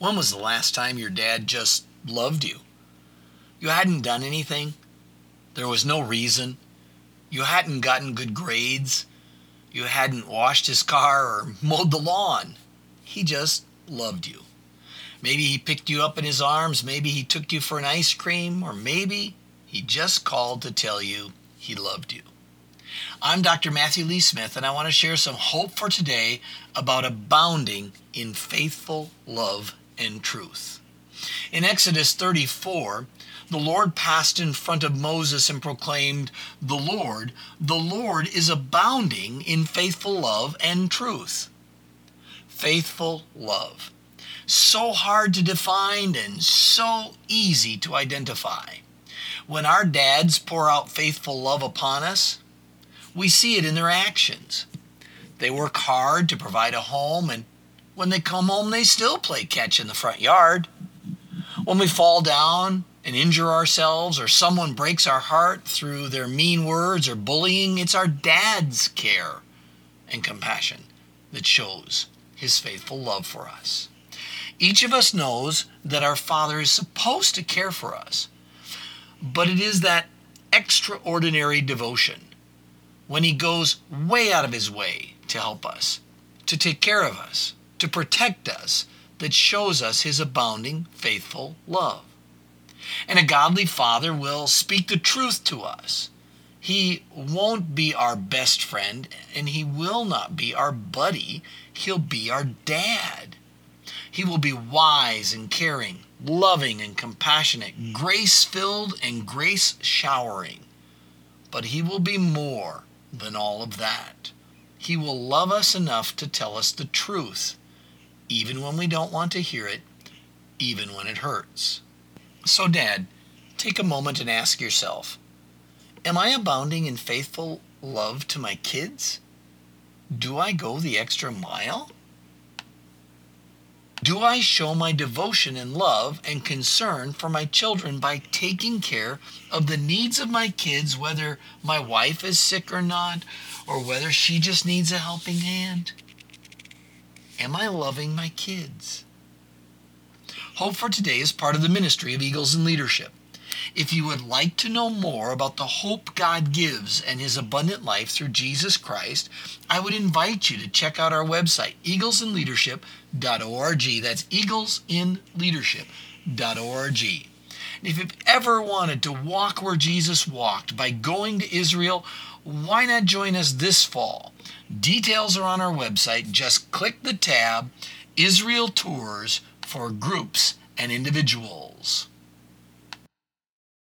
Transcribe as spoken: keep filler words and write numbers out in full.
When was the last time your dad just loved you? You hadn't done anything. There was no reason. You hadn't gotten good grades. You hadn't washed his car or mowed the lawn. He just loved you. Maybe he picked you up in his arms. Maybe he took you for an ice cream. Or maybe he just called to tell you he loved you. I'm Doctor Matthew Lee Smith, and I want to share some hope for today about abounding in faithful love and truth. In Exodus thirty-four, the Lord passed in front of Moses and proclaimed, "The Lord, the Lord is abounding in faithful love and truth." Faithful love. So hard to define and so easy to identify. When our dads pour out faithful love upon us, we see it in their actions. They work hard to provide a home, and when they come home, they still play catch in the front yard. When we fall down and injure ourselves, or someone breaks our heart through their mean words or bullying, it's our dad's care and compassion that shows his faithful love for us. Each of us knows that our Father is supposed to care for us, but it is that extraordinary devotion when he goes way out of his way to help us, to take care of us, to protect us, that shows us his abounding, faithful love. And a godly father will speak the truth to us. He won't be our best friend, and he will not be our buddy. He'll be our dad. He will be wise and caring, loving and compassionate, grace-filled and grace-showering. But he will be more than all of that. He will love us enough to tell us the truth, even when we don't want to hear it, even when it hurts. So, Dad, take a moment and ask yourself, am I abounding in faithful love to my kids? Do I go the extra mile? Do I show my devotion and love and concern for my children by taking care of the needs of my kids, whether my wife is sick or not, or whether she just needs a helping hand? Am I loving my kids? Hope for Today is part of the ministry of Eagles in Leadership. If you would like to know more about the hope God gives and his abundant life through Jesus Christ, I would invite you to check out our website, eagles in leadership dot org. That's eagles in leadership dot org. And if you've ever wanted to walk where Jesus walked by going to Israel, why not join us this fall? Details are on our website. Just click the tab, Israel Tours, for groups and individuals.